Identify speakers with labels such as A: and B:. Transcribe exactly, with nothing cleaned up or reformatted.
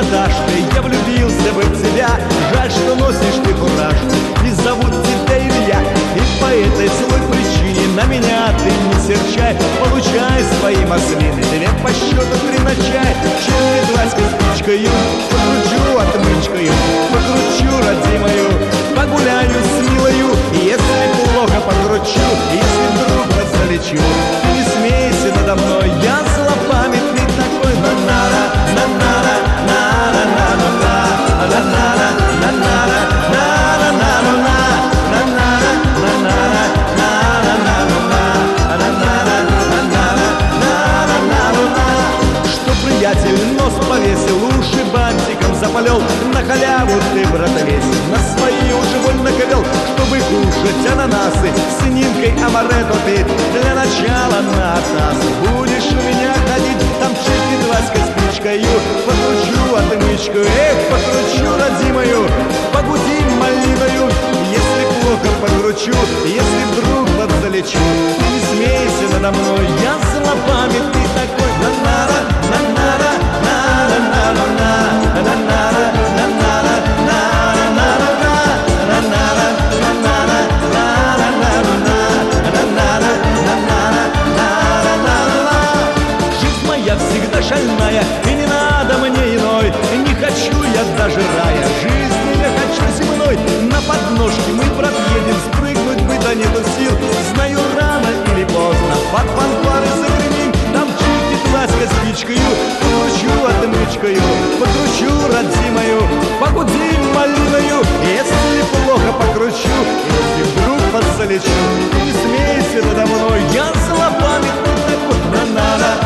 A: Наташка, я влюбился бы в тебя. Жаль, что носишь ты фуражку, и зовут тебя Илья. И по этой злой причине на меня ты не серчай. Получай свои маслины, тебе по счету три на чай. Черный глазкой спичкою покручу отмычкою, покручу, родимою, погуляю с милою. И если плохо покручу, если вдруг залечу, ты не смейся надо мной, я злопамятный такой. На-на-на, на-на-на, на-на-на, на-на-на, на-на-на, на-на-на, что приятель нос повесил, уши бантиком запалил, на халяву ты, брат, весел, на свои уже больно ковел, чтобы кушать ананасы с Нинкой амаретто ты для начала на атасы. Будешь у меня ходить, там чиркнет Васька спичкою, покручу отмычку, эх, покручу, родимою, погуди малиною. Если плохо покручу, если вдруг подзалечу, ты не смейся надо мной, я злопамятный такой. На-на-на, на-на-на, на-на-на, на-на-на, всегда шальная, и не надо мне иной. Не хочу я даже рая, жизни я хочу земной. На подножке мы, брат, едем, спрыгнуть бы да нету сил. Знаю, рано или поздно под фанфары загремим. Там чиркнет Васька спичкою, покручу отмычкою, покручу, родимою, погуди малиною. Если плохо покручу, если вдруг подзалечу, не смейся надо мной, я злопамятный такой. На-на-на.